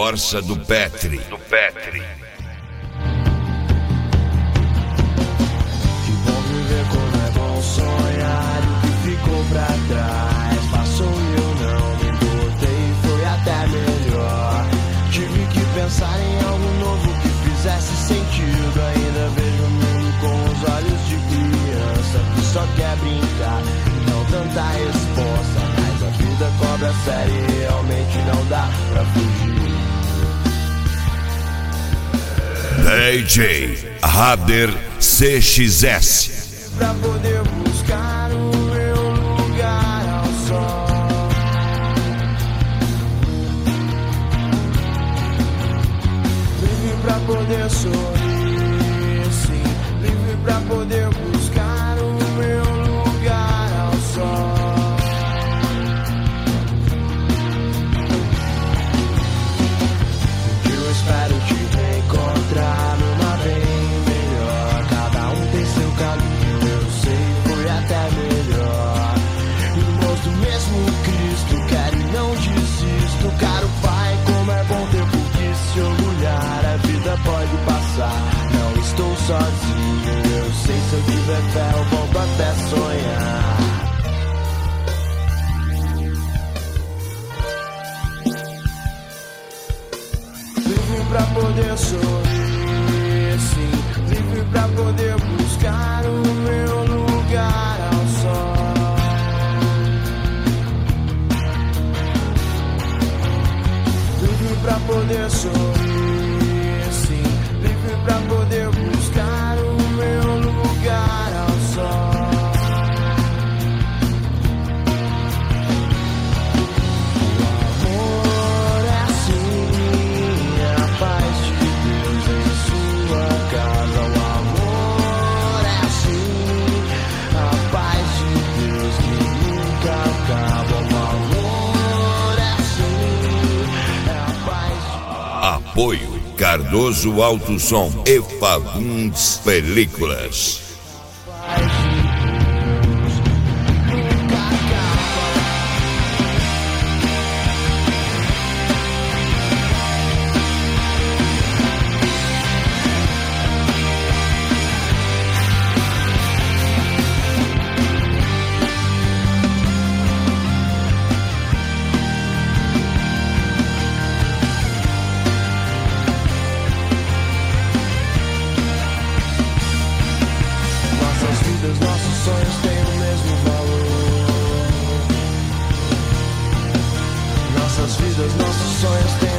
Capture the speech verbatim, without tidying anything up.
Força do Petri. Do Petri. Que bom viver como é bom sonhar. O que ficou pra trás passou e eu não me importei. Foi até melhor. Tive que pensar em algo novo que fizesse sentido. Ainda vejo o mundo com os olhos de criança que só quer brincar e não tanta resposta. Mas a vida cobra sério e realmente não dá pra fugir. D J Rader C X S. Pra poder buscar o meu lugar ao sol. Livre pra poder sorrir, sim. Livre pra poder buscar o meu lugar ao sol. Eu espero te reencontrar numa bem melhor. Cada um tem seu caminho, eu sei, foi até melhor. Irmãos do mesmo Cristo, quero e não desisto. Caro Pai, como é bom ter por que se orgulhar. A vida pode passar, não estou sozinho. Eu sei, se eu tiver fé, eu volto até sonhar. Livre pra poder sorrir, sim. Livre pra poder buscar o meu lugar ao sol. Livre pra poder sorrir, sim. Livre pra poder buscar o meu lugar ao sol. Apoio Cardoso Alto Som e Fagundes Películas. Nossos sonhos têm o mesmo valor. Nossas vidas, nossos sonhos têm